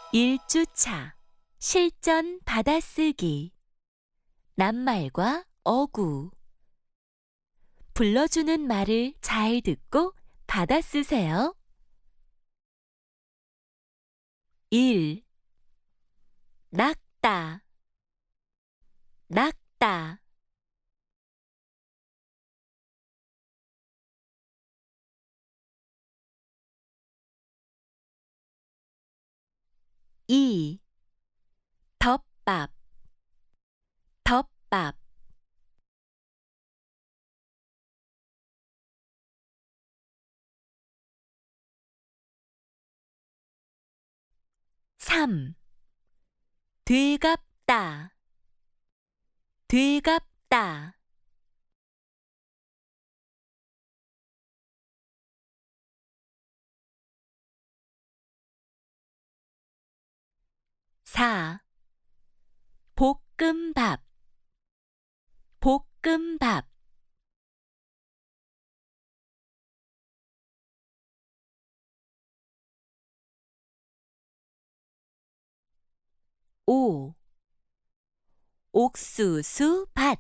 1주차 실전 받아쓰기 낱말과 어구 불러주는 말을 잘 듣고 받아쓰세요. 1. 낚다 낚다 2. 덮밥 덮밥 3. 되갑다 되갑다 4. 볶음밥 볶음밥 5. 옥수수밭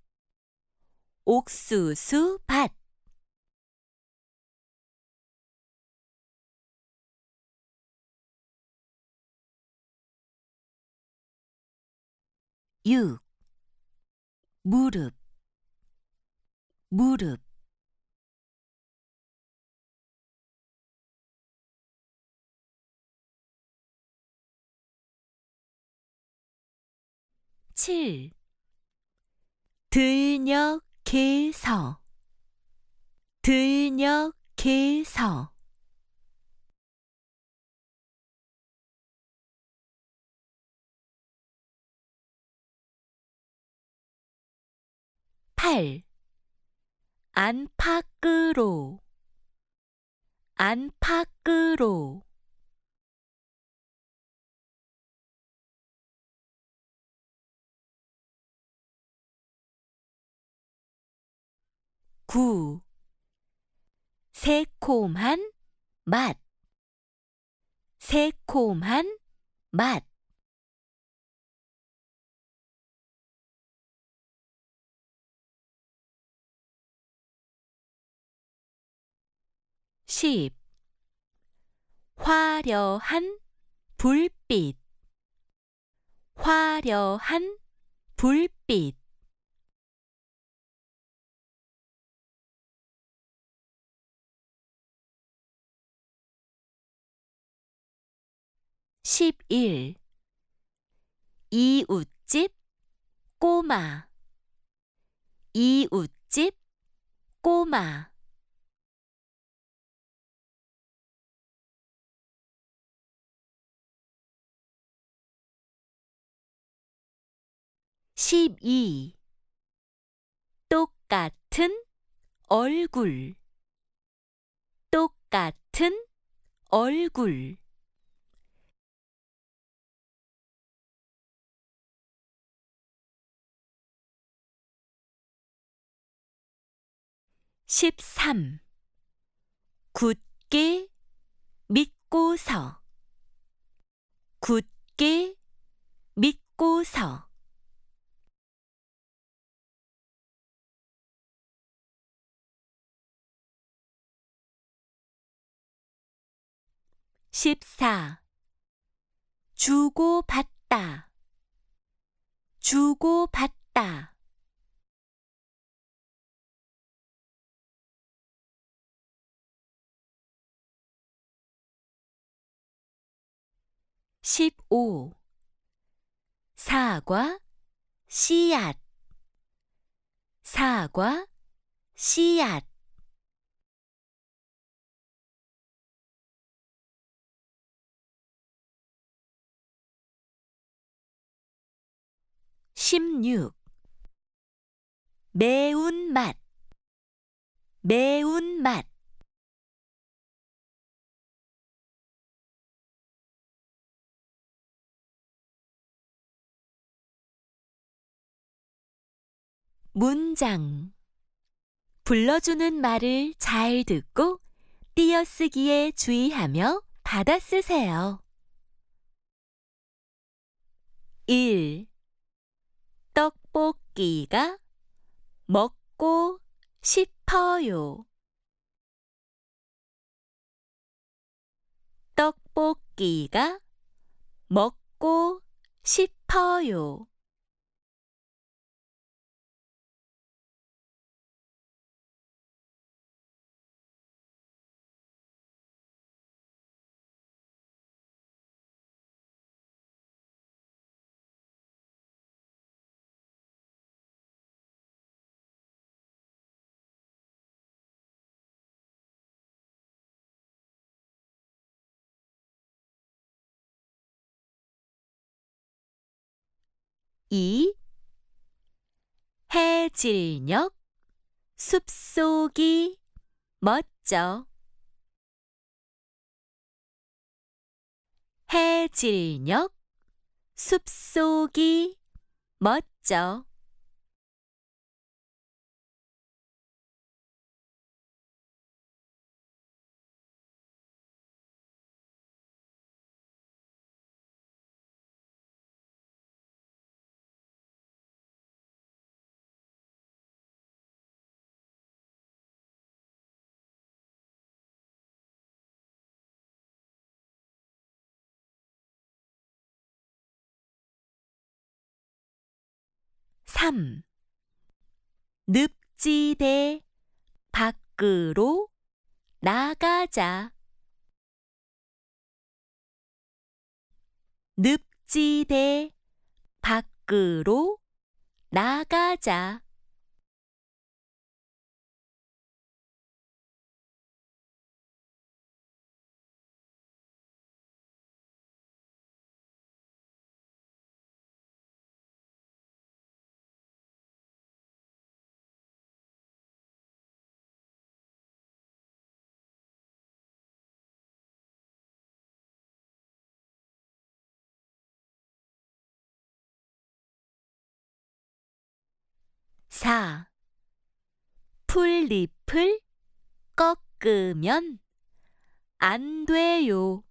옥수수밭 6. 무릎 무릎 7. 들녘에서 들녘에서 8. 안팎으로 안팎으로 9. 새콤한 맛 새콤한 맛 10. 화려한 불빛 화려한 불빛 11. 이웃집 꼬마 이웃집 꼬마 12. 똑같은 얼굴 똑같은 얼굴 13. 굳게 믿고서 굳게 믿고서 14. 주고받다 주고받다 15. 사과 씨앗 사과 씨앗 16. 매운맛 매운맛 '문장 불러주는 말을 잘 듣고 띄어쓰기에 주의하며 받아쓰세요. 1. 떡볶이가 먹고 싶어요. 떡볶이가 먹고 싶어요. 2. 해질녘 숲속이 멋져. 해질녘 숲속이 멋져. 3. 늪지대 밖으로 나가자. 늪지대 밖으로 나가자. 4. 풀잎을 꺾으면 안 돼요.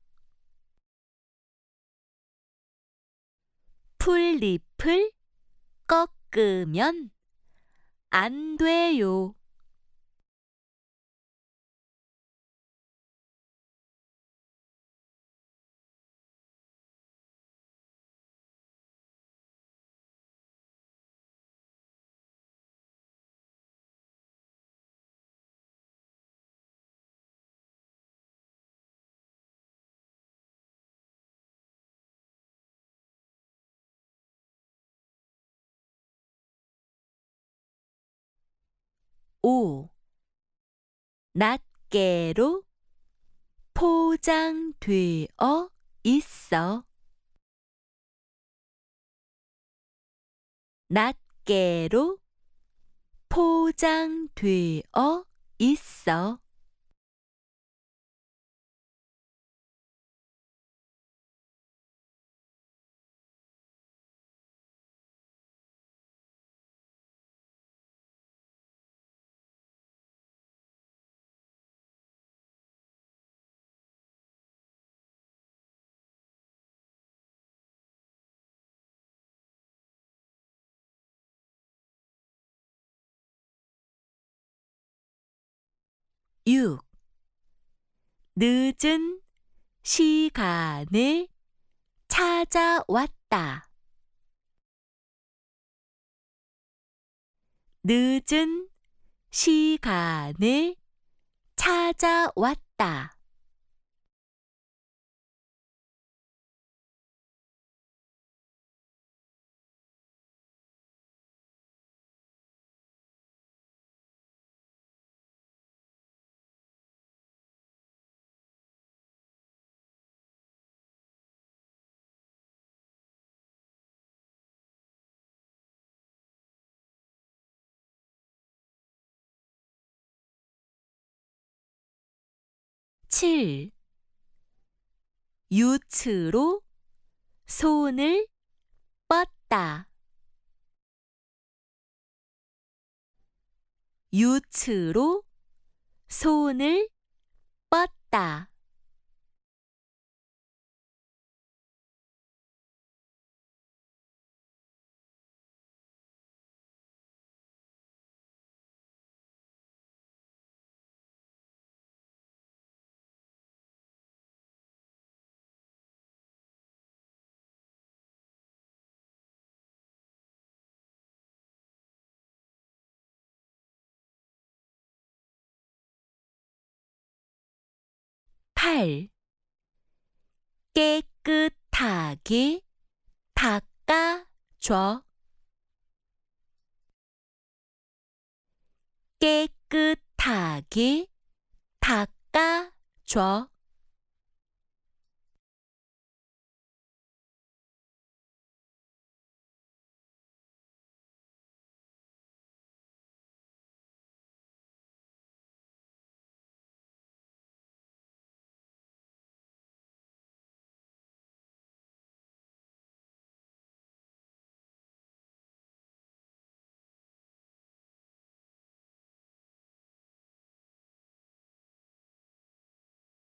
풀잎을 꺾으면 안 돼요. 5. 낱개로 포장되어 있어. 낱개로 포장되어 있어. 6. 늦은 시간을 찾아왔다. 늦은 시간을 찾아왔다. 칠. 유추로 손을 뻗다. 유추로 손을 뻗다. 8. 깨끗하게 닦아줘. 깨끗하게 닦아줘.